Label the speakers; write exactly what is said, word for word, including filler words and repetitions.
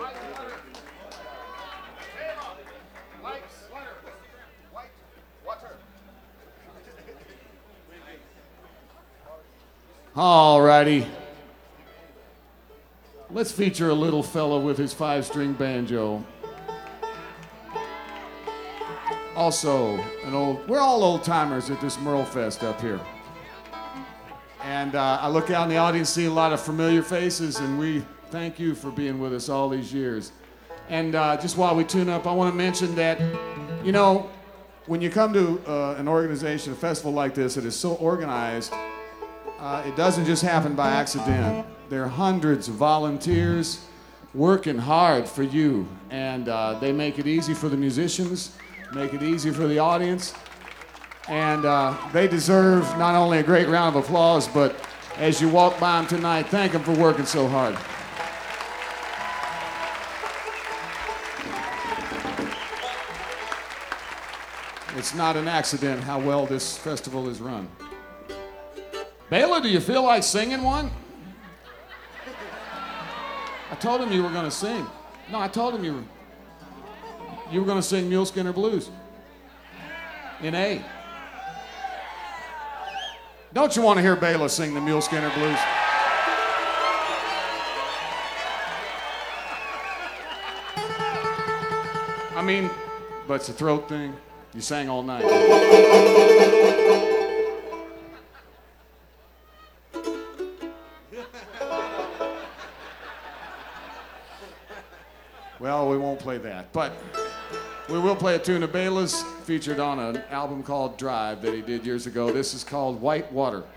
Speaker 1: All righty. Let's feature a little fellow with his five-string banjo. Also, an old, we're all old-timers at this Merle Fest up here. And uh, I look out in the audience, see a lot of familiar faces, and we thank you for being with us all these years. And uh, just while we tune up, I want to mention that, you know, when you come to uh, an organization, a festival like this that is so organized, Uh, it doesn't just happen by accident. There are hundreds of volunteers working hard for you, and uh, they make it easy for the musicians, make it easy for the audience, and uh, they deserve not only a great round of applause, but as you walk by them tonight, thank them for working so hard. It's not an accident how well this festival is run. Bela, do you feel like singing one? I told him you were going to sing. No, I told him you were you were going to sing Mule Skinner Blues in A. Don't you want to hear Bela sing the Mule Skinner Blues? I mean, but it's a throat thing. You sang all night. Well, we won't play that, but we will play a tune of Bela's featured on an album called Drive that he did years ago. This is called White Water.